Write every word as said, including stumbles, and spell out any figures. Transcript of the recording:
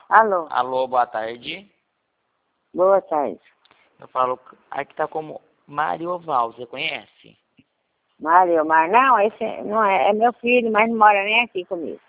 Alô? Alô, boa tarde. Boa tarde. Eu falo, aqui tá como Marioval, você conhece? Mário, mas não, esse não é, é meu filho, mas não mora nem aqui comigo.